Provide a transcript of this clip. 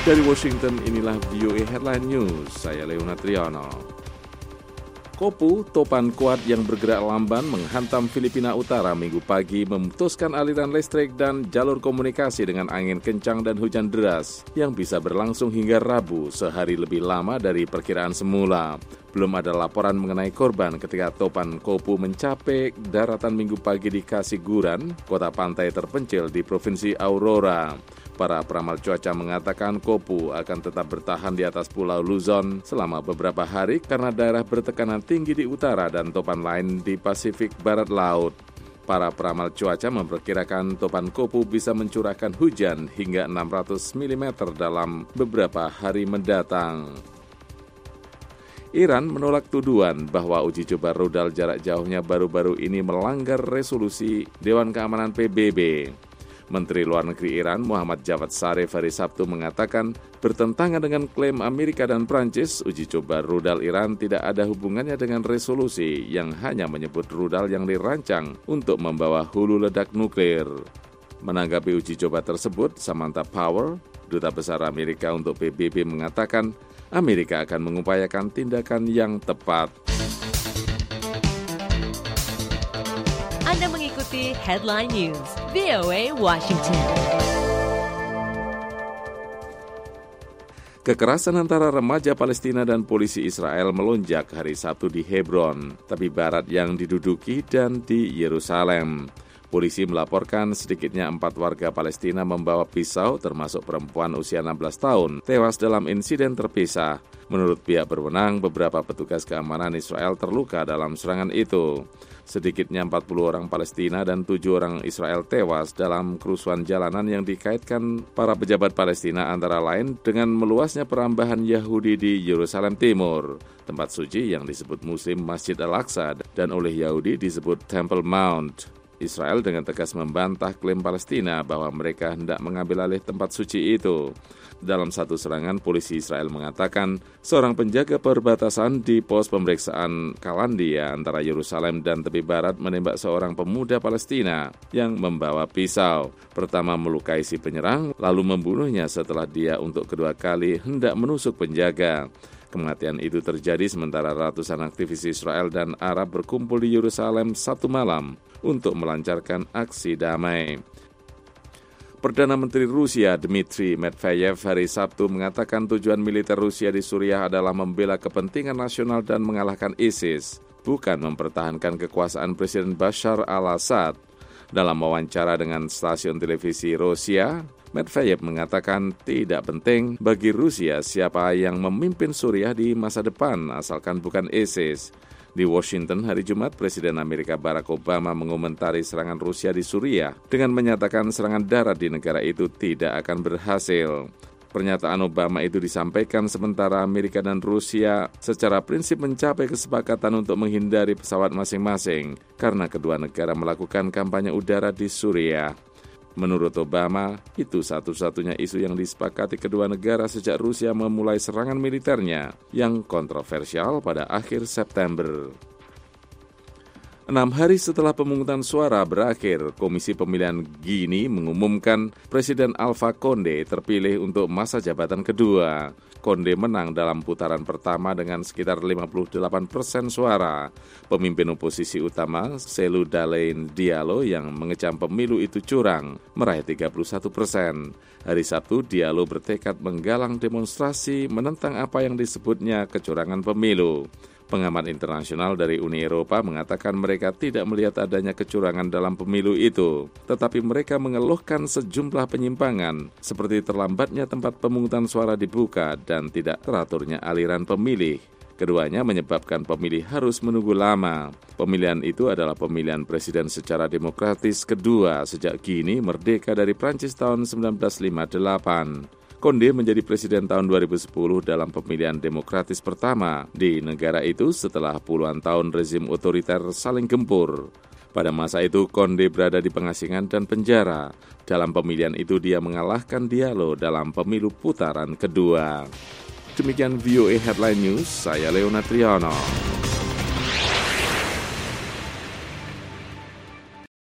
Dari Washington, inilah VOA Headline News. Saya Leonard Triano. Kopu, topan kuat yang bergerak lamban menghantam Filipina Utara Minggu pagi memutuskan aliran listrik dan jalur komunikasi dengan angin kencang dan hujan deras yang bisa berlangsung hingga Rabu, sehari lebih lama dari perkiraan semula. Belum ada laporan mengenai korban ketika topan Kopu mencapai daratan Minggu pagi di Kasiguran, kota pantai terpencil di Provinsi Aurora. Para peramal cuaca mengatakan Kopu akan tetap bertahan di atas Pulau Luzon selama beberapa hari karena daerah bertekanan tinggi di utara dan topan lain di Pasifik Barat Laut. Para peramal cuaca memperkirakan topan Kopu bisa mencurahkan hujan hingga 600 mm dalam beberapa hari mendatang. Iran menolak tuduhan bahwa uji coba rudal jarak jauhnya baru-baru ini melanggar resolusi Dewan Keamanan PBB. Menteri Luar Negeri Iran Muhammad Javad Zarif hari Sabtu mengatakan bertentangan dengan klaim Amerika dan Prancis, uji coba rudal Iran tidak ada hubungannya dengan resolusi yang hanya menyebut rudal yang dirancang untuk membawa hulu ledak nuklir. Menanggapi uji coba tersebut, Samantha Power, Duta Besar Amerika untuk PBB mengatakan Amerika akan mengupayakan tindakan yang tepat. Anda mengikuti Headline News, VOA Washington. Kekerasan antara remaja Palestina dan polisi Israel melonjak hari Sabtu di Hebron, tepi barat yang diduduki dan di Yerusalem. Polisi melaporkan sedikitnya 4 warga Palestina membawa pisau termasuk perempuan usia 16 tahun tewas dalam insiden terpisah. Menurut pihak berwenang, beberapa petugas keamanan Israel terluka dalam serangan itu. Sedikitnya 40 orang Palestina dan 7 orang Israel tewas dalam kerusuhan jalanan yang dikaitkan para pejabat Palestina antara lain dengan meluasnya perambahan Yahudi di Yerusalem Timur, tempat suci yang disebut Muslim Masjid Al-Aqsa dan oleh Yahudi disebut Temple Mount. Israel dengan tegas membantah klaim Palestina bahwa mereka hendak mengambil alih tempat suci itu. Dalam satu serangan, polisi Israel mengatakan seorang penjaga perbatasan di pos pemeriksaan Kalandia antara Yerusalem dan tepi barat menembak seorang pemuda Palestina yang membawa pisau. Pertama melukai si penyerang, lalu membunuhnya setelah dia untuk kedua kali hendak menusuk penjaga. Kematian itu terjadi sementara ratusan aktivis Israel dan Arab berkumpul di Yerusalem Sabtu malam untuk melancarkan aksi damai. Perdana Menteri Rusia Dmitry Medvedev hari Sabtu mengatakan tujuan militer Rusia di Suriah adalah membela kepentingan nasional dan mengalahkan ISIS, bukan mempertahankan kekuasaan Presiden Bashar al-Assad. Dalam wawancara dengan stasiun televisi Rusia, Medvedev mengatakan tidak penting bagi Rusia siapa yang memimpin Suriah di masa depan asalkan bukan ISIS. Di Washington hari Jumat, Presiden Amerika Barack Obama mengomentari serangan Rusia di Suriah dengan menyatakan serangan darat di negara itu tidak akan berhasil. Pernyataan Obama itu disampaikan sementara Amerika dan Rusia secara prinsip mencapai kesepakatan untuk menghindari pesawat masing-masing karena kedua negara melakukan kampanye udara di Suriah. Menurut Obama, itu satu-satunya isu yang disepakati kedua negara sejak Rusia memulai serangan militernya yang kontroversial pada akhir September. 6 hari setelah pemungutan suara berakhir, Komisi Pemilihan Guinea mengumumkan Presiden Alpha Condé terpilih untuk masa jabatan kedua. Condé menang dalam putaran pertama dengan sekitar 58% suara. Pemimpin oposisi utama, Cellou Dalein Diallo yang mengecam pemilu itu curang, meraih 31%. Hari Sabtu, Diallo bertekad menggalang demonstrasi menentang apa yang disebutnya kecurangan pemilu. Pengamat internasional dari Uni Eropa mengatakan mereka tidak melihat adanya kecurangan dalam pemilu itu, tetapi mereka mengeluhkan sejumlah penyimpangan, seperti terlambatnya tempat pemungutan suara dibuka dan tidak teraturnya aliran pemilih. Keduanya menyebabkan pemilih harus menunggu lama. Pemilihan itu adalah pemilihan presiden secara demokratis kedua sejak Guinea merdeka dari Prancis tahun 1958. Condé menjadi presiden tahun 2010 dalam pemilihan demokratis pertama di negara itu setelah puluhan tahun rezim otoriter saling gempur. Pada masa itu, Condé berada di pengasingan dan penjara. Dalam pemilihan itu, dia mengalahkan Diallo dalam pemilu putaran kedua. Demikian VOA Headline News, saya Leonard Triano.